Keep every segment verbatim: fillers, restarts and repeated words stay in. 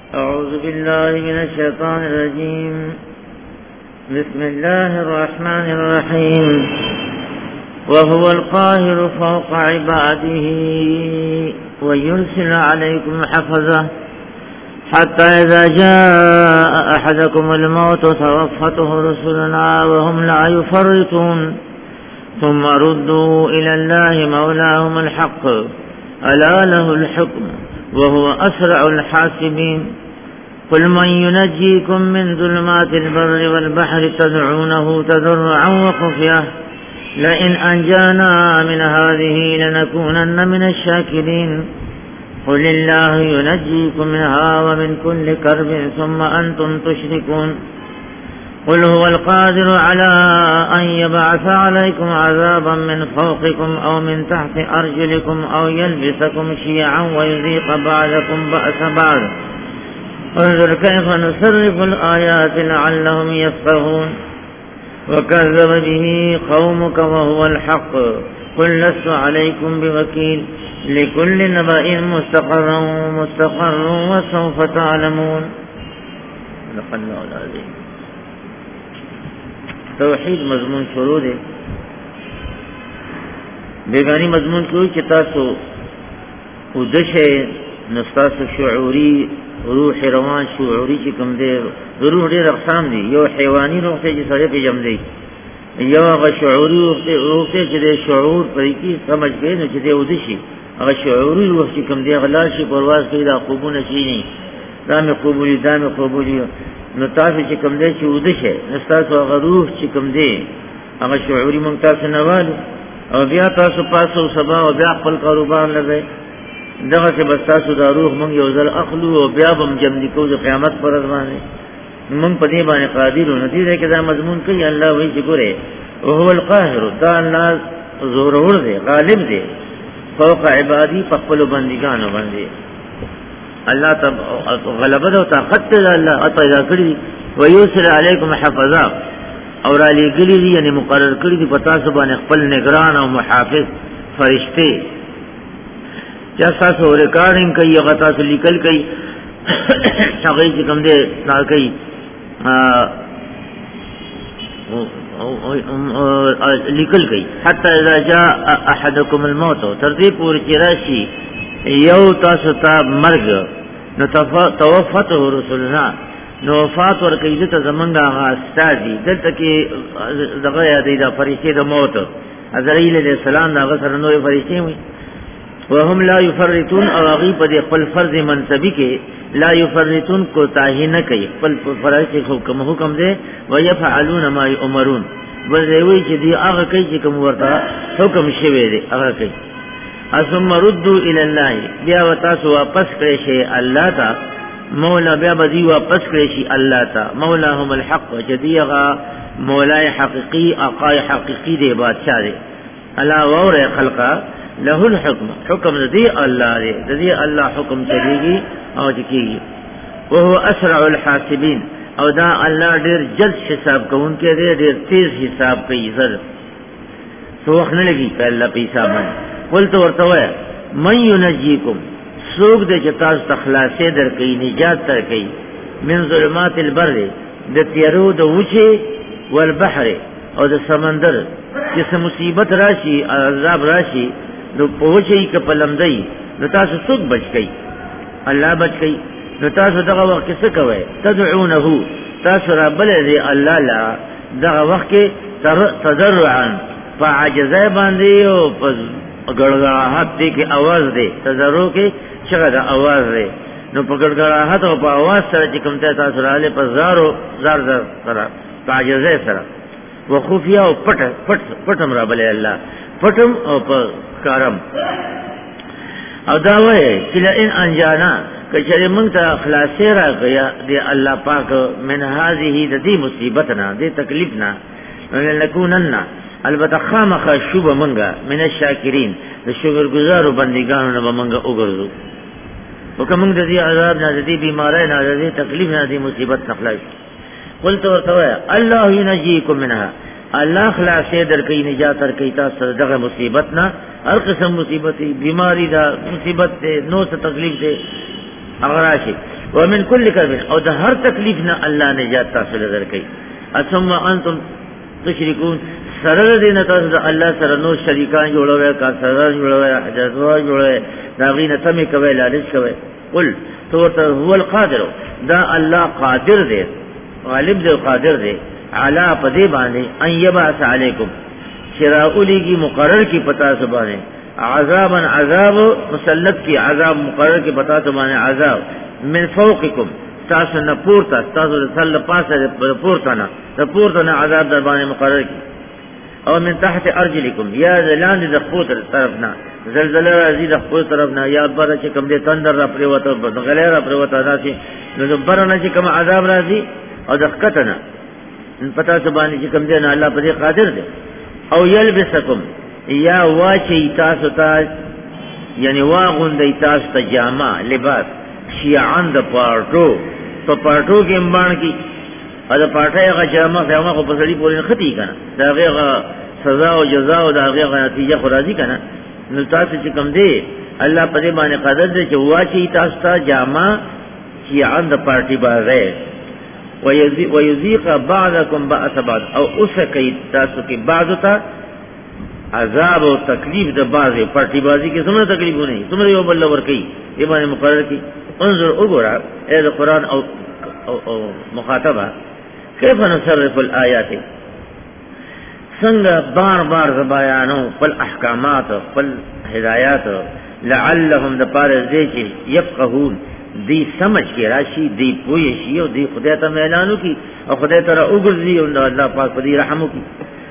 أعوذ بالله من الشيطان الرجيم. بسم الله الرحمن الرحيم. وهو القاهر فوق عباده ويرسل عليكم حفظه حتى إذا جاء أحدكم الموت توفته رسلنا وهم لا يفرطون ثم ردوا إلى الله مولاهم الحق ألا له الحكم وهو أسرع الحاسبين. قل من ينجيكم من ظلمات البر والبحر تدعونه تضرعا وخفية لئن أنجانا من هذه لنكونن من الشاكرين. قل الله ينجيكم منها ومن كل كرب ثم أنتم تشركون. قل هو القادر على أن يبعث عليكم عذابا من فوقكم أو من تحت أرجلكم أو يلبسكم شيعا ويذيق بعضكم بأس بعض. انظر كيف نصرف الآيات لعلهم يفقهون. وكذب به قومك وهو الحق قل لست عليكم بوكيل لكل نبأ مستقر مستقر وسوف تعلمون. صدق الله العظيم. توحید مضمون شروع دے بیگانی مضمون کوئی چې تاسو ودشه نستاسو شعوری روح روان شعوری چې کوم دی روح ډېر اقسام دي. یو حیواني روح ته چې سره پیژم دی، یو هغه شعوری روح ته چې د شعور پرې کې سمجھ کې نه چې دی ودشي. هغه شعوری روح چې کوم دی غلا شي پرواز کوي دا خوبونه شي نه دا مې قبولي دا مې قبولي. نو تاسو چې کوم دی چې ودشه نستاسو هغه روح چې کوم دی هغه شعوري مونږ تاسو نه والو او بیا تاسو پاسو سبا او بیا خپل کاروبار لګئ. دغه چې بس تاسو دا روح مونږ یو ځل اخلو او بیا به مجمدي کوو د قیامت پر ورځ باندې. مونږ په دې باندې قادر نه دي چې دا مضمون کوي. الله وایي چې ګوره او هو القاهر دا الله زورور دی غالب دی فوق عبادی په خپل بندګانو باندې. الله تب غلبه او طاقت ته الله عطا کړی و یوسر علیکم حفظا اور علی گلی دی یعنی مقرر کړی دی پتا سو باندې خپل نگران او محافظ فرشته چې تاسو ریکارډینګ کوي هغه تاسو لیکل کوي هغه چې کوم دی نا کوي لیکل کوي حتی اذا جاء احدکم الموت تر دې پورې چې راشي یو تاسو ته مرګ نو توفته رسولنا نو وفات ورکړي ته زمونږه هغه استادي دلته کې دغه یادې د فرشتې د موت عزرائیل علیہ السلام هغه سره نوې فرشتې وي. وهم لا يفرطون او هغه په خپل فرض منصبي کې لا يفرطون کوتاهي نه کوي. خپل فرض حکم حکم دي ويفعلون ما يؤمرون ولوي چې دی هغه کوي چې کوم ورته حکم شوی دی هغه کوي. ثم ردوا الى الله بیا وتاسو واپس کړئ شي الله تا مولا بیا بدی واپس کړئ شي الله تا مولاهم الحق جديغا مولا حقيقي اقا حقيقي دی بادشاہ دی. الا اور خلقا له الحكم حکم دی الله دی دی الله حکم چلیږي او چکیږي. وهو اسرع الحاسبين او دا الله ډیر جلد حساب کوونکی دی ډیر تیز حساب کوي. زر تو وخت نه لګي په الله په حساب باندې. قلت ورتوه من ينجيكم سوق د چتاز تخلاصې درکې نجات درکې من ظلمات البر د تیرو د وچه والبحر او د سمندر چې سم مصیبت راشي عذاب راشي نو پوهچې ک پلمدای نو تاسو څوک بچ کئ الله بچ کئ. نو تاسو دغه وخت څه کوئ تدعونه تاسو رب الذي الله لا دغه وخت کې تضرعا فعجزه باندې او ګړګړاهت دې کې आवाज دی تضرع کې څنګه دا आवाज دی نو په ګړګړاهت او په आवाज سره چې کوم ته تاسو رااله په زارو زار زار سره تعجزه سره وخفیا او پټ پټ پټم را بلې الله پټم او په کارم او دا وایي چې ان انجانا کچره موږ ته خلاصې راغیا دی الله پاک من هذه د دې مصیبت نه دې تکلیف نه لنكونن البته خامخ شوب منګه من الشاکرین د شکر گزارو بندګانو نه منګه وګرځو. وکه موږ د دې عذاب نه د دې بیماری نه د دې تکلیف نه د مصیبت نه خلاص. قلت ورتوه الله ينجيكم منها الله خلاصې درکې نجات درکې تاسو دغه مصیبت نه هر قسم مصیبت بیماری دا مصیبت نو څه تکلیف ده هغه راشي. ومن كل کرب او د هر تکلیف نه الله نجات تاسو لدر کوي. ثم انتم تشركون سره دین تاسو د الله سره نو شریکان جوړوي کا سره جوړوي حجازوا جوړوي دا غینه تمه کوي لارښ کوي. قل تو هو القادر دا الله قادر دی غالب دی قادر دی علا پدی باندې ان یبعث علیکم شراؤلی کی مقرر کی پتا سبانے عذابا عذاب مسلط کی عذاب مقرر کی پتا سبانے عذاب من فوقکم تاسو نه پورته تاسو سل پاسه پورته نه پورته نه عذاب در باندې مقرر کی او من تحت ارجلکم یا لاندې د خپل طرف نه زلزلہ راځي د خپل طرف نه یا بر چې کوم دې تندر را پریوته غلې را پریوته راشي نو بر نه چې کوم عذاب راځي او د خکتنه پتا سبحانه چې کوم دې نه الله په دې قادر دی. او یلبسکم یا واچي تاسو ته یعنی واغوندې تاسو ته جامه لباس شیعان د پارټو په پارټو کې امبان کی دا پارټه هغه جامه هغه په پسړي پورې ختی کنه دا هغه سزا او جزاء او دا هغه نتیجه خو راځي کنه. نو تاسو چې کوم دی الله په دې باندې قادر دی چې واچي تاسو ته جامه شیعان د پارټي بازه ويذيق بعضكم بأس بعض او اسکی تاسو کې بعض ته عذاب او تکلیف د بعضه پټی بازی کې څومره تکلیفونه څومره یو بل ور کوي ای باندې مقرر کی. انظر وګورئ اے قرآن او او, أو مخاطبه کیف نصرف الآیات څنګه بار بار بیانو خپل احکامات خپل هدایات لعلهم د پاره دې چې يفقهون دی سمجھ کے راشی دی پوی شی او دی خدای ته اعلانو کی او خدای ته وګرځي او الله پاک په دې رحم وکي.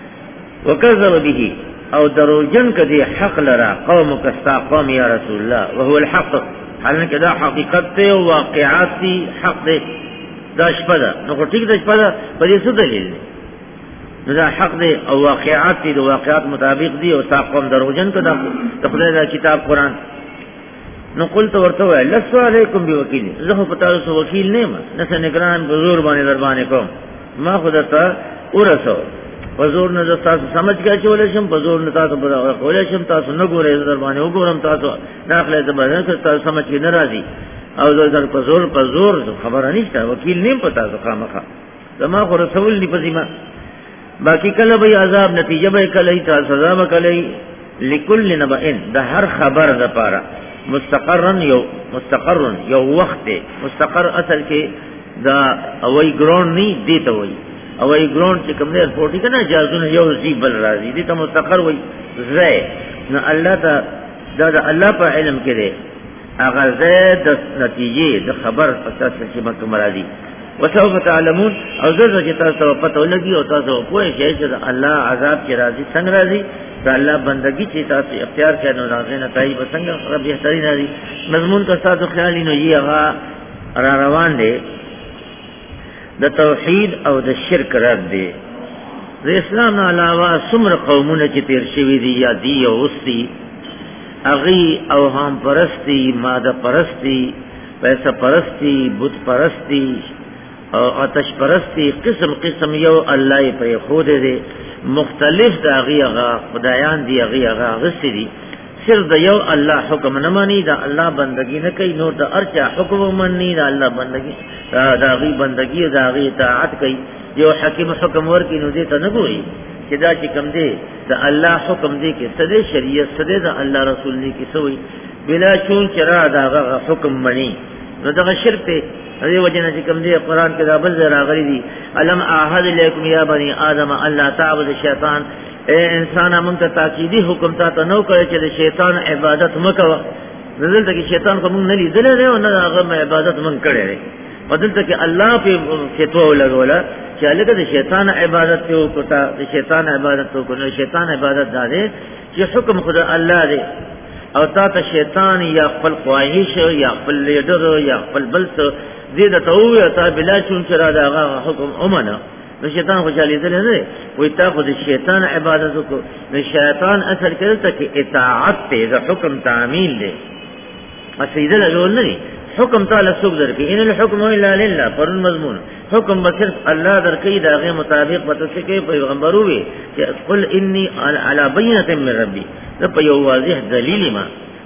وکذب به او دروجن کدی حق لرا قوم کستا قوم یا رسول الله وهو الحق حالانکه دا حقیقت ته او واقعات دي حق دي دا شپدا نو ټیک دا شپدا په دې څه دلیل نو دا حق دي او واقعات دي د واقعات مطابق دي او تا قوم دروجن کدا د خدای دا کتاب قرآن. نو قلت ورته لسو علیکم بوکیل زه په تاسو وکیل نه ما نشه نگران حضور باندې در باندې کوم ما خدای ورسو حضور نه تاسو سمجھ کې چولې شم حضور نه تاسو په کولې شم تاسو نه ګورئ در باندې وګورم تاسو داخله ته باندې تاسو سمجھ کې ناراضي او در په زور په زور خبره نشته وکیل نه پتا ځه خامخا زما خو رسول نه پزما باقی کله به عذاب نتیجه به کله تاسو سزا به کله لكل نبأ ده هر خبر ده پاره مستقرن یو مستقرن یو وخت مستقر اصل کې دا اوای ګراوند نه دی ته وای اوای ګراوند چې کوم نه پورټی کنه جازونه یو سی بل راځي دي ته مستقر وای زه نو الله ته دا, دا الله په علم کې دی هغه زه د نتیجې د خبر اساس چې مکه مرادي وسوف تعلمون او زه چې تاسو پته ولګي او تاسو پوه شئ چې الله عذاب کې راځي څنګه راځي دا الله بندگی چې تاسو اختیار کړئ نو راځي نه تای بسنګ رب بهترین راځي مضمون کا تاسو خیال نو یې هغه را روان دي د توحید او د شرک رد دي. د اسلام نه علاوه څومره قومونه چې تیر شوی دي یا دی او اوسي اغي او هم پرستی ماده پرستی پیسہ پرستی بت پرستی او آتش پرستی قسم قسم یو الله په خود دي مختلف دا غیغه خدایان دی غیغه غسی دی صرف د یو الله حکم نه مانی دا الله بندگی نه کوي نور د ارچا حکم مانی دا الله بندگی دا غی بندگی دا غی اطاعت کوي یو حکیم حکم ورکی نو دې ته نه ګوري چې دا چې کوم دی دا الله حکم دی کې سده شریعت سده دا الله رسول دی کې سوی بلا چون چرا دا حکم مانی نو دا شرک ته دې وجنه چې کوم دی قران کې دا بل راغلي دي الم اعهد الیکم یا بنی آدم الله تعبد الشیطان اے انسان مونږ ته تاکیدی حکم تا نو کړی چې د شیطان عبادت مکوه دلته کې شیطان کوم نه لیدل نه او نه هغه عبادت مونږ کړی بدلته کې الله په فتوا لګولا چې هغه د شیطان عبادت ته وکړه د شیطان عبادت ته وکړه شیطان عبادت ده چې حکم خدای الله دی او تا ته شیطان یا خپل خواهش یا خپل لیډر یا خپل بلڅ دې د توې تا بلا چون چر دا هغه حکم اومنه نو شیطان خوشالي دل نه وي تا خو د شیطان عبادت کو نو شیطان اثر کړي ته کې اطاعت ته د حکم تعمیل دی اسیدل له نه حکم تعالی سوق درکې ان الحكم الا لله پر مضمون حکم بصرف الله درکې داغه مطابق پته کې پیغمبر وي چې قل انی علی بینه من ربی دا په یو واضح دلیل ما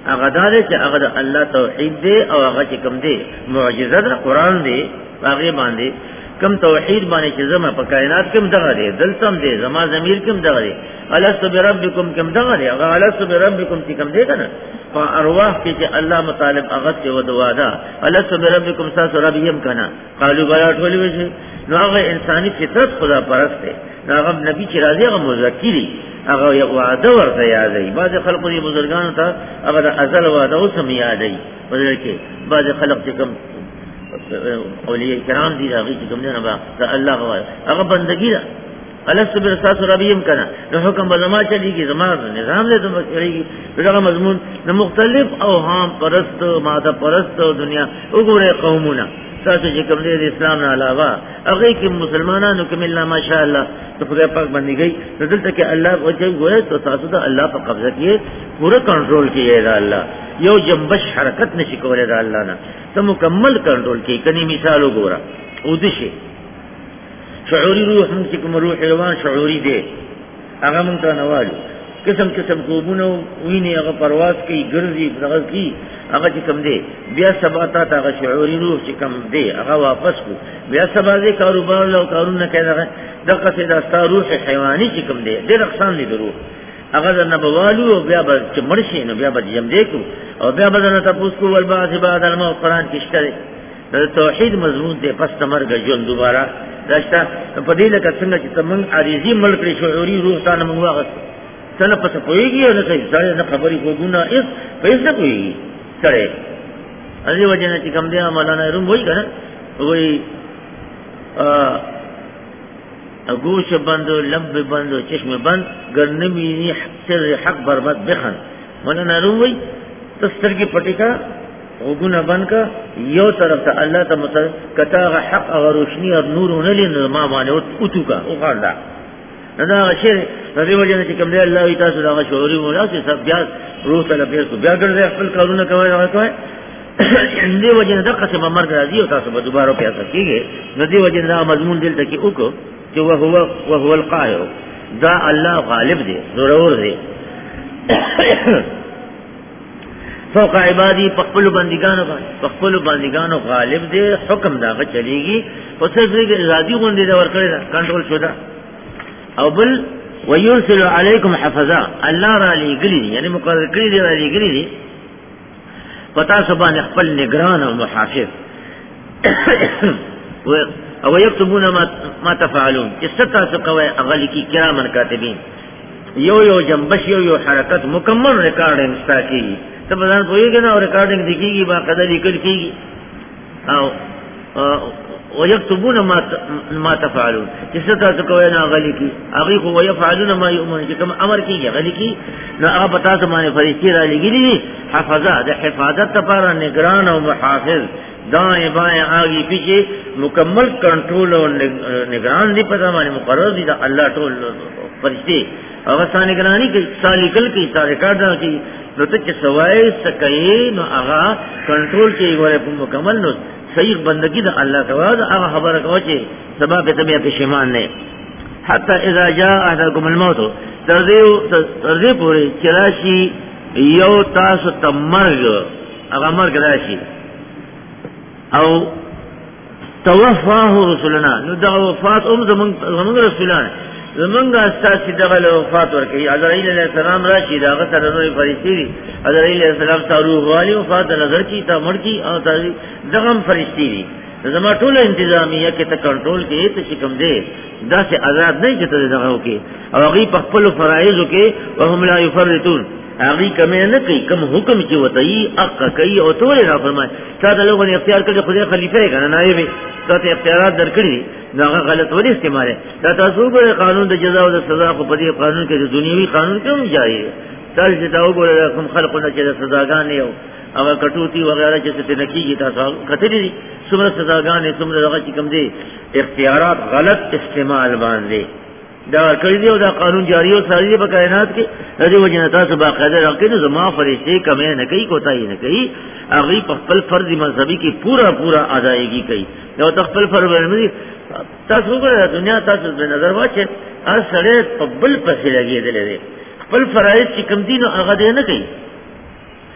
هغه دار چې هغه د الله توحید دی او هغه چې کوم دی معجزه ده قران دی هغه باندې کم توحید باندې چې زما په کائنات کې دغه دی دلتم دی زما ضمیر کې دغه دی الست بربکم کوم دغه دی هغه الست بربکم چې کوم دی کنه په ارواح کې چې الله مطالب هغه څه ودوا ده الست بربکم تاسو ربیم کنه قالوا بیا ټول وشي نو هغه انساني فطرت خدا پرست دی هغه نبی چې راځي هغه مذکری هغه یو وعده ورته یادای بعض خلکو دې بزرګانو ته هغه د ازل وعده اوس هم یادای ولکه بعض خلک چې کوم اولیاء کرام دي هغه چې کوم نه با الله غواړي هغه بندګی ده الست برساس ربیم کنه نو حکم بزما چلیږي زما نظام له دوم چلیږي دغه مضمون نو مختلف اوهام پرست ماده پرست دنیا وګوره قومونه تاسو چې کوم دې اسلام نه علاوه هغه کې مسلمانانو کوم الله ماشاءالله تو خدای پاک باندې گئی دلته کې الله وجه ګوره تو تاسو ته الله په قبضه کې پورا کنټرول کیږي دا الله یو جنبش حرکت نشي کولای دا الله نه ته مکمل کنټرول کوي کني مثال وګوره او دشي شعوري روح هم چې کوم روح حیوان شعوري دی هغه مونږ ته نوالو قسم قسم کوبونو ویني هغه پرواز کوي ګرځي دغه کوي هغه چې کوم دی بیا سبا ته هغه شعوري روح چې کوم دی هغه واپس کو بیا سبا دې کاروبار له کارونه کوي دغه څه د استا روح حیواني چې کوم دی ډېر اقسام دي درو هغه د نبوالو بیا به چې مرشي نو بیا به یم دې کو او بیا به نه تاسو کو ول بعض بعد الموت قران کې شته توحید مضمون دی پس تمرګ ژوند دوباره داشته په دې لکه څنګه چې تمن عریضی ملک شعوري روح ته نه موږ څنګه پته پويږي نه کوي ځای نه خبري کوونه اس پیسې کوي سره ازي وجنه چې کوم دی مولانا روم وای کنه وای ا گوش بند لب بند چشم بند گرنمی سر حق برباد بخن مولانا روم وای تسترګي پټی کا وګونه بند کا یو طرف ته الله ته مت کتا حق او روشنی او نور نه لین ما باندې اوتو کا او خاندا دا شی دې وجه چې کوم دی الله ای تاسو دا شعوري مولا چې سب بیا روح ته لپاره کو بیا ګرځي خپل کارونه کوي هغه کوي دې وجه دا قسم مرګ راځي او تاسو به دوباره پیدا کیږي نو دې وجه دا مضمون دلته کې وکړو چې هو هو القاهر دا الله غالب دی ضرور دی فوق عبادی پخپل بندگانو پخپل بندگانو غالب دی حکم داغه چلیږي او څه دې ارادي غونډې دا ورکړي دا کنټرول شوه او بل ويرسل عليكم حفظا الله را لګلی یعنی مقرر کړی دی را لګلی دی پتا سبحان خپل نگران او محافظ او یكتبون ما ما تفعلون استتا سقوا اغلی کی کرامن کاتبین یو یو جنبش یو یو حرکت مکمل ریکارډینګ ساتي ته بدن پویږي نو ریکارډینګ دیږي با قدر لیکل کیږي او ويكتبون ما ما تفعلون استتا سقوا اغلی کی اغي خو يفعلون ما يؤمنون چې کوم امر کیږي غلی کی نو هغه پتا سمانه فرشتي را لګلی حفظا د حفاظت لپاره نگران او محافظ دائیں بائیں آگے پیچھے مکمل کنٹرول اور نگران دی پتہ مانے مقرر دی دا اللہ ٹول فرشتے اگر سا نگرانی کی سا لیکل کی سا ریکارڈ کی نو تک سوائے سکئے نو آغا کنٹرول کی گورے مکمل نو صحیح بندگی دا اللہ تواز آغا خبر کوچے سبا پہ طبیع پشیمان نے حتی اذا جاء احدکم الموت ترزی پوری چراشی یو تاسو تمرگ آغا مرگ راشی او توفاه رسولنا نو دا وفات ام زمن زمن رسولان زمنګ اساس دغه وفات ورکي عزرائیل علیہ السلام راشي دا غسر نوې فرشتي دي عزرائیل علیہ السلام تاروح والی وفات نظر کی تا مړ کی او دغم فرشتي دي زما ټول انتظامیه کې ته کنټرول کې ته شکم دي دا سه آزاد نه چې ته دغه وکي او هغه په خپل فرایض کې وهم لا يفرطون هغه کمه نه کوي کوم حکم چې وتاي حق کوي او تور نه فرمای تا د لوګو اختیار کړي خدای خلیفہ کنه نائب ته اختیارات درکړي دا غلط ولې استعمال دا تاسو به قانون د جزا او د سزا په دې قانون کې د دنیوي قانون کوم جاری دی تاسو چې دا وګورئ کوم خلقونه چې د سزاګان یو هغه کټوتی وغیرہ چې څه نکیږي تاسو کتلی دي څومره سزاګان څومره هغه چې کوم دي اختیارات غلط استعمال باندې دا کړی دی او دا قانون جاری او ساري په کائنات کې د دې وجه نه تاسو باقاعده راکې زما فرشتي کمه نه کوي کوتای نه کوي هغه په خپل فرض مذهبي کې پورا پورا ادایګي کوي نو خپل فرض باندې تاسو وګورئ دنیا تاسو په نظر واچي هر سره په بل پسې لګېدل دي خپل فرایض چې کوم دي نو هغه دې نه کوي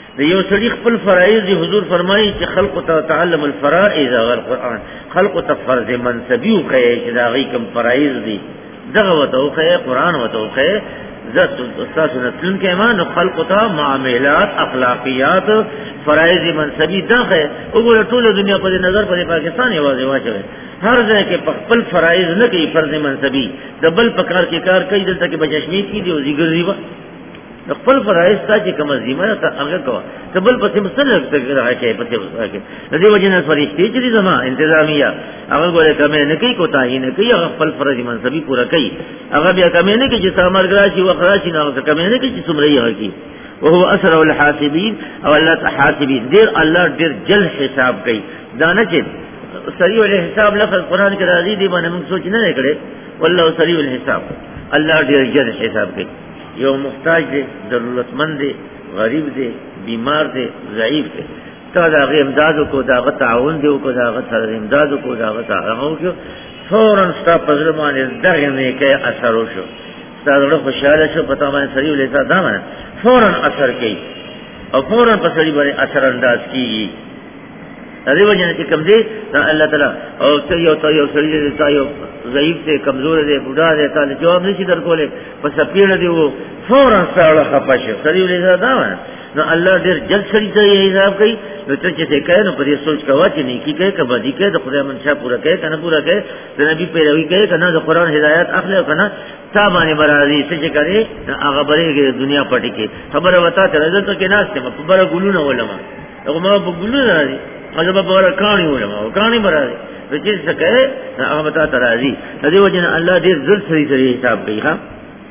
یو سړي خپل فرایض دی حضور فرمایي چې خلق تعلم الفرائض غیر قرآن خلق ته فرض منصبي وکړي چې دا غي کوم فرایض دي دغه وته وکړي قرآن وته وکړي ذات استاد نتلن کې ایمان خلق ته معاملات اخلاقیات فرایض منصبي دغه وګوره ټول دنیا په نظر په پاکستان یوازې واچوي هر ځای کې خپل فرایض نه کوي فرض منصبي د بل په کار کې کار کوي دلته کې بچشمي کی دی او زیګر دیوا خپل فرایض ته چې کوم ذمہ ته هغه کوه ته بل پسې مسلک ته راځي پسې راځي د دې وجه نه فرشتي چې زما انتظامیه هغه ګوره کمه نه کوي کوتاهی نه کوي هغه خپل فرض منصبي پورا کوي هغه بیا کمه نه کوي چې سامر راشي وخراشي نه کمه نه کوي چې څومره یې کوي وهو اسرع الحاسبين او الله حاسبين دیر الله ډیر جل حساب کوي دا نه چې سریع الحساب لفظ قران کې راځي دی باندې موږ سوچ نه کړي والله سریع الحساب الله ډیر جل حساب کوي یو محتاج دی ضرورتمند دی غریب دی بیمار دی ضعیف دی تا دا غي امدادو کو دا غ تعاون دی کو دا غ سره امدادو کو دا غ تعاون کو فورا ستا پزړه باندې دغه نه کې اثر وشو ستا له خوشاله شو پتا باندې سړي ولې دا باندې فورا اثر کوي او فورا په سړي باندې اثر انداز کیږي دې وجه چې کوم دی الله تعالی او ته یو ته یو سړي دې تا یو ضعیف دی کمزور دی بوډا دی تعالی جواب نشي درکولې پس پیړه دی وو فورا سره خپشه سړي ولې دا نو الله ډېر جلد سړي ته حساب کوي نو ته چې کوي نو پرې سوچ کوا چې نیکی کوي کبه دي کوي د خدای منشا پورا کوي کنه پورا کوي د نبی پیروي کوي کنه د قران هدایت اخلي کنه تا باندې برازي څه چې کوي هغه بلې دنیا پټي کې خبره وتا ته رضا کې ناشته په بره ګلونه ولما هغه ما په ګلونه راځي هغه په بره کاني ولما کاني برازي چې څه کوي هغه وتا ته راځي د دې وجه الله ډېر جلد سړي ته حساب کوي ها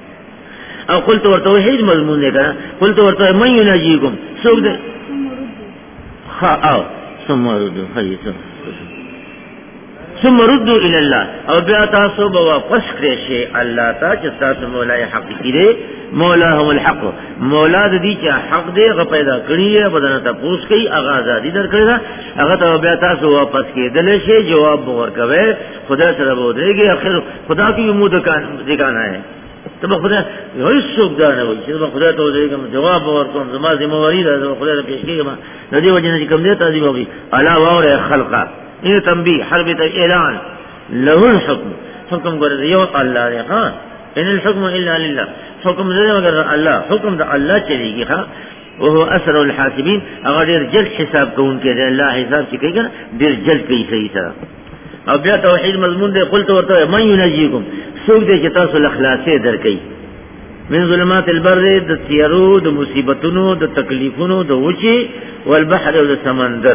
او قلت ورتوحید مضمون دے کنا قلت ورتوحید من ینجیکم سوک دے خواہ آو ثم ردو خیصو ثم ردو الاللہ او بیاتاسو بواپس کرشے اللہ تا چستاسو مولا حقیقی دے مولا هم الحق مولا دی چا حق دے غا پیدا کریے بدنتا پوس کئی اغا آزادی در کردہ اغا تا بیاتاسو واپس کی دلشے جواب بغور کوئے خدا سر بودرے گے آخر خدا کی امود دکانا ہے تب خدا هیڅ څوک دا نه وایي چې خدا ته ورګم جواب ورکوم زما ذمہواری ده خدا ته پیش کیږم د دې وجه نه کوم دې تعظیم وکړي الا واور خلقا این تنبیه حرب ته اعلان له الحكم حکم ګره یو الله دی ها ان الحكم الا لله حکم دې مگر الله حکم د الله چلیږي ها وهو اسرع الحاسبين اگر جل حساب کوون کې الله حساب چې کوي ډیر جل کوي صحیح سره او بیا توحید مضمون دے قلت ورته من ینجیکم سوک دے چې تاسو اخلاصې درکې من ظلمات البر د تیارو د مصیبتونو د تکلیفونو د وچی والبحر او د سمندر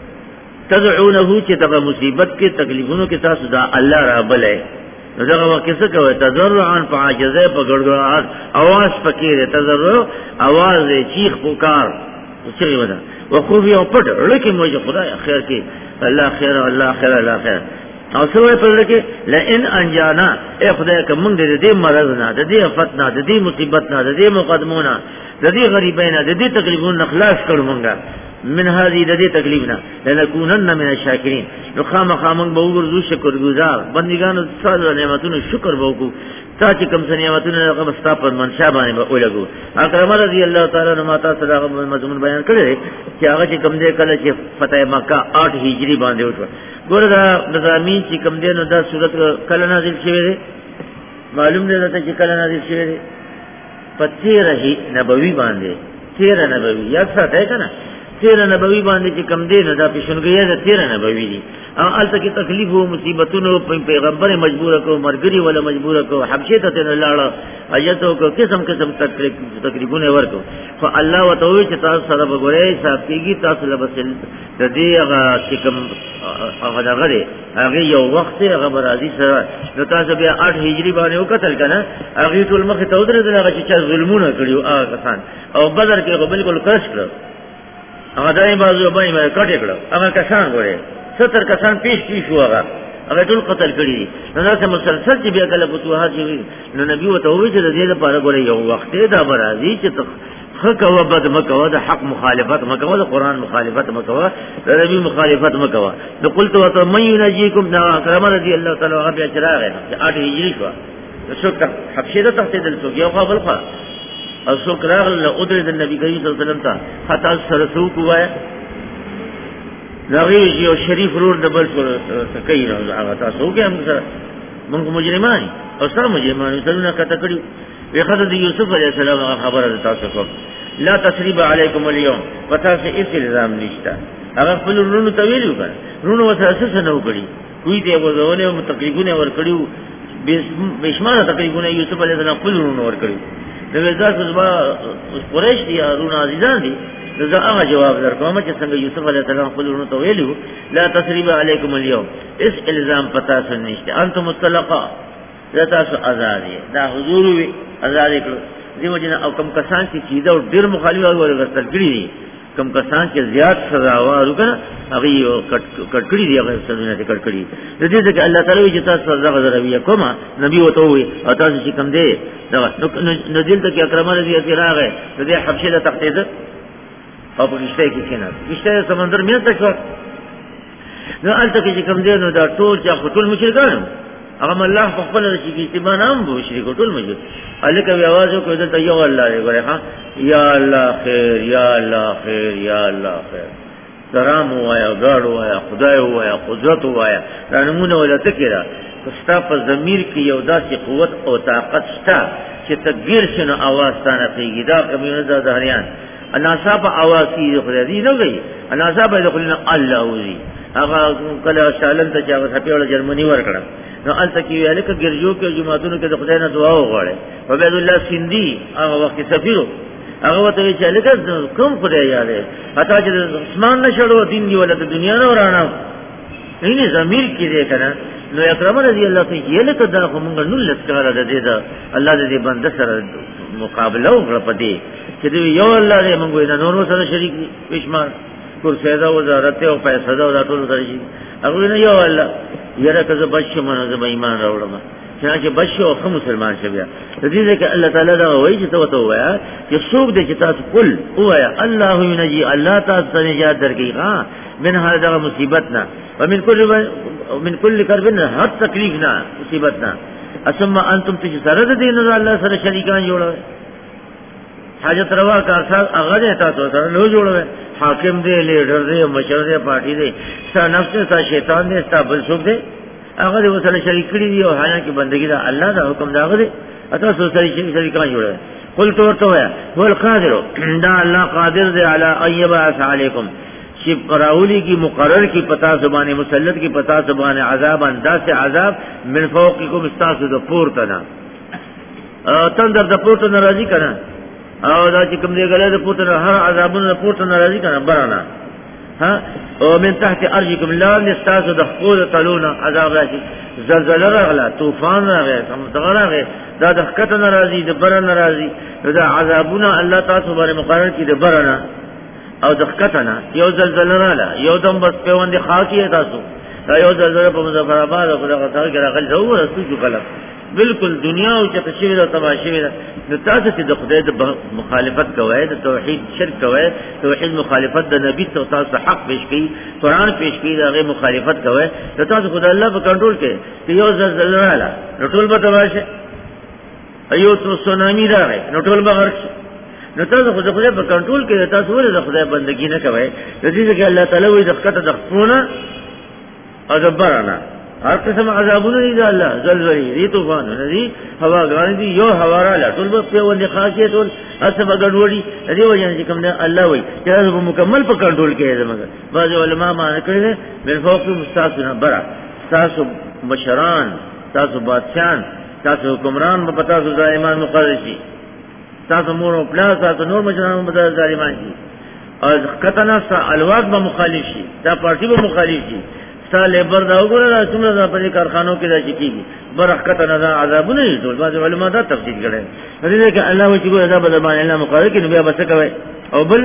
تدعونه چې دغه مصیبت کې تکلیفونو کې تاسو دا الله را بلې دغه وخت څه کوي تضرعا فعاجزه په ګړګړات आवाज پکې تضرع आवाज چیخ پکار څه ودا وقوف یو پټ لکه موږ خدای خیر کې الله خیر الله خیر الله خیر او څه په لکه لئن انجانا اے خدای کوم دې دې مرض نه دې فتنه دې مصیبت نه دې مقدمونه دې غریبینا دې تکلیفونو خلاص کړو مونږه من هذه دې تکلیفنا لنكونن من الشاکرین نو خامخامن به وګورځو شکر گزار بندګانو ستاسو نعمتونو شکر وکړو تا چې کوم نعمتونه هغه ستا په منشا باندې به ولګو اکرم رضی الله تعالی عنہ ماته صدقه مضمون بیان کړی چې هغه چې کوم دې کله چې فتح مکه آٹھ هجری باندې وشو ګوره دا نظامی چې کوم دې نو دا صورت کله نازل شوی دی معلوم دی چې کله نازل شوی دی په تیرہ نبوی باندې تیرہ نبوی یا څه ده کنه تیرہ نبوی باندې چې کم دی نه دا پیشنګي ده تیرہ نبوی دي او الته کې تکلیف او مصیبتونو پیغمبر مجبور کو مرګري ولا مجبور کو حبشه ته نه لاړه اجته کو قسم قسم تکلیف تقریبونه ورکو خو الله وتعالى چې تاسو سره وګورئ صاحب کېږي تاسو لبسل د دې هغه چې کوم هغه دغه هغه یو وخت هغه راځي سره نو تاسو بیا آٹھ هجری باندې وکتل کنه هغه ټول مخ ته ودرېدل هغه چې ظلمونه کړیو هغه کسان او بدر کې بالکل کرش کړ هغه دای بازو باندې کټ کړو هغه کسان غوړي ستر کسان پیش پیش وغه هغه ټول قتل کړي نو دا مسلسل چې بیا کله فتوحات شي نو نبی وته وی چې د دې لپاره غوړي یو وخت دا برازي چې حق او بد مکو د حق مخالفت مکو د قران مخالفت مکو د نبی مخالفت مکو نو قلت وته من ينجيكم نا کرم رضی الله تعالی عنہ بیا چراغ آٹھ هجری شو شو حبشه ته تحت دل شو یو قبل خو او څوک راغله ادرې د نبی کریم صلی الله علیه وسلم ته حتی سره څوک وایا نغیش یو شریف رور د بل سره کوي نو هغه تاسو کې هم سره موږ مجرمان او سره مجرمان سره کته کړی وخت د یوسف علیه السلام خبره تاسو کوم لا تسریب علیکم اليوم پتا سے اس الزام نشتا هغه خپل رونو ته ویلو کړ رونو وسه څه نه وکړي کوی ته وځونه تقریبونه ور کړیو بشماره تقریبونه یوسف علیه السلام خپل رونو ور کړیو د وزا صبح قریش دي رونو عزیزان دي دا هغه جواب درکوم چې څنګه یوسف علیه السلام خپل رونو ته ویلو لا تسریب علیکم اليوم اس الزام پتا سن نشته انتم مطلقا دا تاسو آزاد دا حضور وی آزاد کړو دیو جن او کم کسان چې چیزه او ډیر مخالف او ورغتل کړی دي کم کسان چې زیات سزا وارو کنه هغه کټ کټ کړی دی هغه سزا نه کټ کړی د دې ځکه الله تعالی چې تاسو سزا غوړوي کومه نبی وته وي او تاسو چې کم دی دا نو دل ته کې اکرامه رضی الله راغی د دې حبشه له تختید او په کشته کې کېنه کشته سمندر مې ته شو نو الته کې کوم دی نو دا ټول چې ټول مشرکان هغه الله په خپل شي کې اتبان هم بو شریک ټول مجد الکه आवाज کو دلته یو الله دی ګره ها یا الله خیر یا الله خیر یا الله خیر درام وایا غاړ وایا خدای وایا قدرت وایا دا نمونه ولته کړه کستا په ضمیر کې یو داسې قوت او طاقت شته چې تغیر شنه आवाज ستانه کوي دا کومه ده ظاهریان اناصاب आवाज کی خدای دی نه گئی اناصاب د خلنا الله وزي هغه کله شالن ته چې هغه په جرمني ور کړه نو الته کې ویل کې ګرځو کې جماعتونو کې د خدای نه دعا وغواړي عبد الله سیندی هغه وخت سفیرو هغه وته چې لکه کوم خدای یاده حتی چې اسمان نشړو دین دی ولته دنیا نه ورانه نه زمير کې دې کنه نو اکرم رضی الله ته یې لکه دا کومه نو لسکاره ده دې دا الله دې بنده سره مقابله وکړه پدې چې دې یو الله دې موږ نه نور سره شریک پښمان کرسیدا وزارت او پیسې دا ټول درشي هغه نه یو الله یره کزه بچو منو زه ایمان راوړم چې بچو خو مسلمان شوی د دې ځکه الله تعالی دا وایي چې تو ته وایا چې څوک دې چې تاسو کول وایا الله ينجي الله تاسو ته نجات درکې ها من هر مصیبتنا ومن كل من كل كربنا هر تکلیفنا مصیبتنا اسم انتم تجسرد دین الله سره شریکان جوړو حاجت روا کار سره هغه تاسو سره نو جوړو حاکم دې لیډر دې مشر دې پارٹی دې ستا نفس ستا شیطان دې ستا بل څوک دې هغه دې وسره شریک کړی دی او حالانکه بندگی دا الله دا حکم دا غره تاسو سره شریکان جوړو قلت ورته ویا هو القادر دا الله قادر دې علی ایبعث علیکم چې راولی کی مقرر کی پتا زبانه مسلط کی پتا زبانه عذاب انداز سے عذاب من فوقکم استاسو د پورته نه تندر د پورته ناراضی کنا او دا چې کوم دی غله د پورته هر عذابونو د پورته ناراضی کنا برانا ها او من تحت ارجکم لا استاسو د خپل تلونه عذاب راشي زلزلہ راغله طوفان راغی سمندر راغی دا د خکته ناراضی د بر ناراضی دا عذابونه الله تاسو باندې مقرر کی د برنا او د خکتنا یو زلزلہ رااله یو دم بس په وندې خاصیه تاسو دا یو زلزلہ په مظفر آباد او دغه ځای کې راغلی او رسول جو کلم بالکل دنیا او چې تشویر او تماشویر د تاسو چې د خدای د مخالفت کوي د توحید شرک کوي توحید مخالفت د نبی ته تاسو حق پیش کړي قران پیش کړي دغه مخالفت کوي د تاسو خدای الله په کنټرول کې یو زلزلہ رااله نو ټول به تماشه ایو تو سونامي راغی نو ټول به غرق نو تاسو خو د خدای په کنټرول کې تاسو ولې د خدای بندګي نه کوئ د دې چې الله تعالی وي د خطه د خپونه او د برانه هر قسم عذابونه دي الله زلزلې دي طوفانونه دي هواګان دي یو هوا را لا ټول په ولې خاصیت ول اسبه ګډوډي دې وجه چې کوم الله وي چې تاسو مکمل په کنټرول کې دي مګر بعض علما معنی کړی دي من فوق مستاسونه برا تاسو مشران تاسو بادشاہان تاسو حکمران په پتا سو ظالمان مقرر شي تاسو مور او پلا تاسو نور مجرمان مدار ظالمان شي او کتنا سا الواز به مخالف شي دا پارٹی به مخالف شي ستا لیبر دا وګوره څومره په کارخانو کې دا کیږي برکت نه دا عذابونه دي ټول بعض علماء دا تفصیل کړي دې کې الله وجه ګوره دا به باندې الله مقرر کړي بیا بس کوي او بل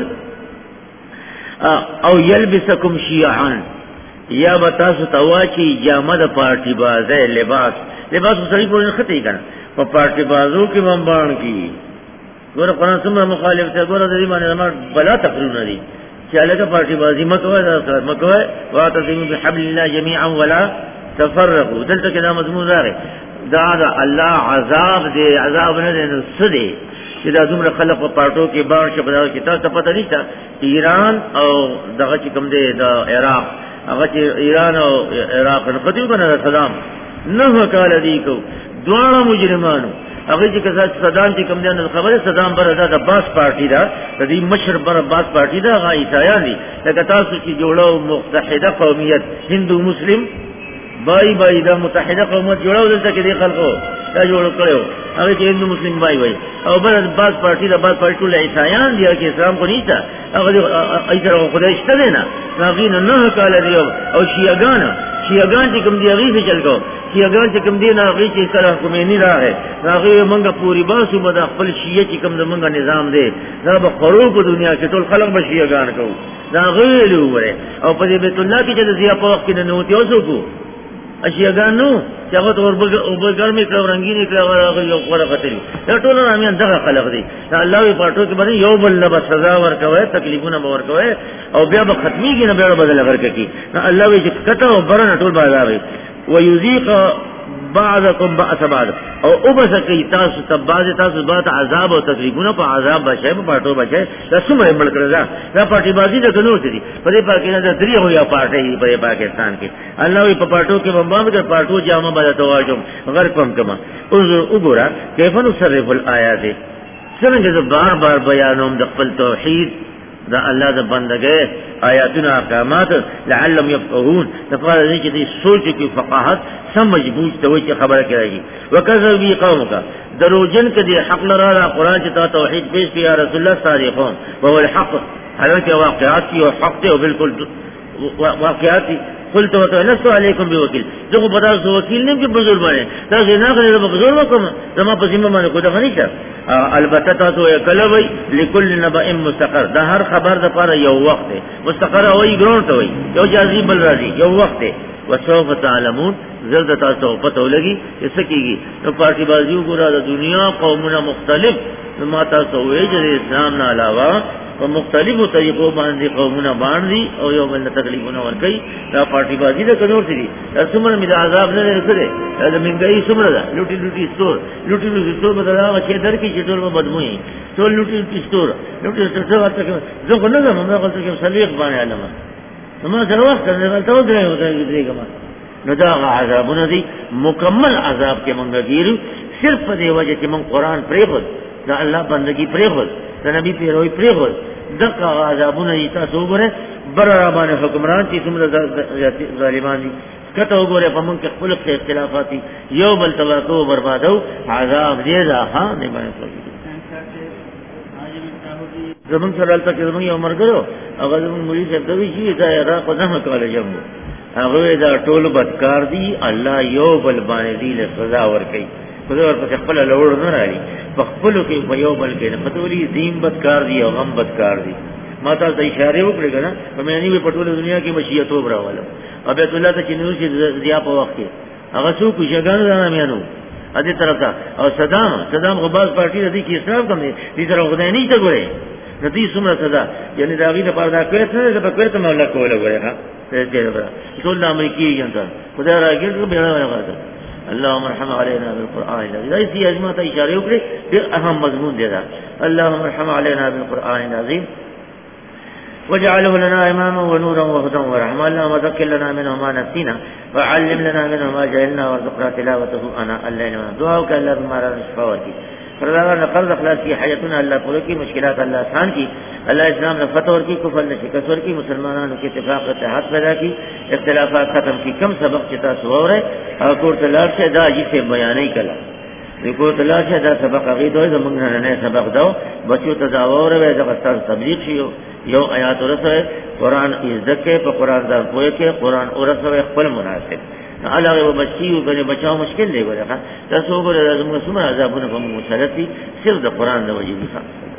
او یلبسکم شیعا یا بتاسو تواچی جامه د پارٹی بازه لباس لباس سړي په خطي کنه په پارٹی بازو کې بمبان کی ګوره قرآن څومره مخالف ته ګوره د دې باندې بلا تقریرونه دي چې الګه پارٹی بازی مکوه دا مکوه واعتصموا بحبل الله جميعا ولا تفرقوا دلته کې دا مضمون راغی دا دا الله عذاب دې عذاب نه دې سدي چې دا دومره خلق په پارټو کې بار شپدا کې تاسو پته نشته ایران او دغه چې کوم دی د عراق هغه چې ایران او عراق په خدای باندې صدام نه کال دی کو دواړه مجرمانو هغه چې کله صدام چې کوم دی نو خبره صدام بر دا د باس پارټي دا د دې مشر بر باس پارټي دا هغه عیسایان دي لکه تاسو چې جوړو متحده قومیت هندو مسلم بای بای دا متحده قومیت جوړو دلته کې دي خلکو دا جوړ کړو هغه چې هندو مسلم بای بای او بل باس پارټي دا باس پارټي ټول عیسایان دي چې اسلام کو نه تا هغه ایتره خدای شته نه هغه نه کال دی او شیعاګان شیعاګان چې کوم دی هغه چل کو شیعاګان چې کوم دی نه هغه چې سره کومینی راغی هغه مونږه پوری باسو مده خپل شیعه چې کوم زمونږه نظام دی دا به خروج په دنیا کې ټول خلک به شیعاګان کو دا غویلو وره او په دې بیت الله کې چې زیات په وخت کې نه نوتی اوسو کو اشیاګان نو چې هغه تور به ګرمي کړو رنگین کړو هغه یو خورا خطرې دا ټول رامیان دغه خلق دي الله وی پټو کې باندې یو بل له سزا ورکوي تکلیفونه به ورکوي او بیا به ختميږي نه به بدل ورکړي نو الله وی چې کته او برنه ټول بازار وي ويذيق بعضكم بأس بعض او وبسکی تاسو تباز تاسو بات عذاب او تکلیفونه په عذاب بچي په پټو بچي دا څومره مړ کړل دا پټي بازي د کنو دي په دې پاکستان د درې هو یا پټي په پاکستان کې الله وی په پټو کې بمبام کې پټو جامه باندې تواجم غر کوم کما وګورا کیف نصرف الآیات څنګه بار بار بیانوم د خپل توحید دا الله د بندګۍ آیاتونه احکامات لعلهم يفقهون تفقه دې چې دې سوچ کې فقاهت سمجھ بوझ ته وي چې خبره کوي وکذب بي قومك دروجن کې دې حق لرا قرآن چې تا توحید پیش کیا رسول الله صادقون وهو الحق حالانکه واقعات او حق ته بالکل واقعات قلت وتنسوا عليكم بوكيل دغه بدل سو وکیل نه کې بزرګ باندې تاسو نه غوړي د بزرګ وکم زما په ذمہ باندې کوته غني شه البته تاسو یې کلوي لكل نبأ مستقر دا هر خبر د پر یو وخت مستقر وای ګرون ته وای یو جازي بل راځي یو وخت وسوف تعلمون زرد تاسو پته ولګي چې سکیږي نو پارټي بازیو ګره د دنیا قومونه مختلف نو ما تاسو وې چې اسلام نه علاوه په مختلفو طریقو باندې قومونه باندې او یو بل تکلیفونه ورکي دا پارټي بازی د کنور دي څومره می د عذاب نه لري دا منګي څومره ده لوټي لوټي ستور لوټي لوټي ستور بدلا چې در کې چې ټول بدموي ټول لوټي لوټي ستور لوټي ستور ورته زه کو نه زما ما غلطه کې سلیق باندې علامه نو ما سره وخت نه غلطه ودرې ودرې کما نو دا عذابونه دي مکمل عذاب کې مونږ ګیرو صرف په دی وجه چې مونږ قران پرې خو دا الله بندگی پرې خو دا نبی پیروي پرې خو دغه عذابونه دي تاسو وګوره بر را باندې حکمران چې څومره ظالمان دي کته وګوره په مونږ کې خپل اختلافات یو بل تباکو بربادو عذاب دې راها نه باندې زمون سره تل کې زمون یو مرګرو هغه زمون مولوی صاحب دوی چې دا را په نه کاله جمع هغه دا ټول بدکار دي الله یو بل باندې دې له سزا ورکړي په دې ورته خپل لوړ نه راړي په خپل کې په یو بل کې نه پتولي دین بدکار دي او غم بدکار دي ما تاسو اشاره وکړه کنه په معنی په ټول دنیا کې مشیت وبراواله او بیت الله ته چې نو چې زیا په وخت کې هغه څوک شګان نه میانو ا دې طرف او صدام صدام غباز پارټي دې کې اسلام کوم دي تر خدای نه ته ګوري ندی سمره صدا یعنی دا غي د پاره دا کوي څه د کوي ته مولا کوله غوړي ها دې دې ټول د امریکای یندا خدای راګر به نه راغله اللهم ارحم علينا بالقران العظيم دې ازمه ته اشاره وکړي ډېر اهم مضمون دی دا اللهم ارحم علينا بالقران العظيم واجعله لنا اماما ونورا وهدى ورحمه اللهم ذكر لنا منه ما نسينا وعلم لنا منه ما جهلنا وارزقنا تلاوته انا الليل دعاءك الله بما رزقنا فرضا نه قرض اخلاص کی حاجتونه الله پوره کی مشکلات الله آسان کی الله اسلام نے فتح ور کی کفر نے شکست ور کی مسلمانانو کې اتفاق او اتحاد پیدا کی اختلافات ختم کی کم سبق چتا سوور ہے او کو تلار سے دا جی سے بیان ہی کلا کو تلار سے دا سبق عقید ہوئے زمون نه سبق دو بچو تزاور وے دا استاد تبلیغ شیو یو آیات ورسه قرآن ذکر په قرآن دا پوهه کې قرآن ورسه خپل مناسب علاوه وبچیو کنه بچاو مشکل دی ورته تاسو وګورئ زموږ سمه عذابونه په مسلسل صرف د قرآن د وجې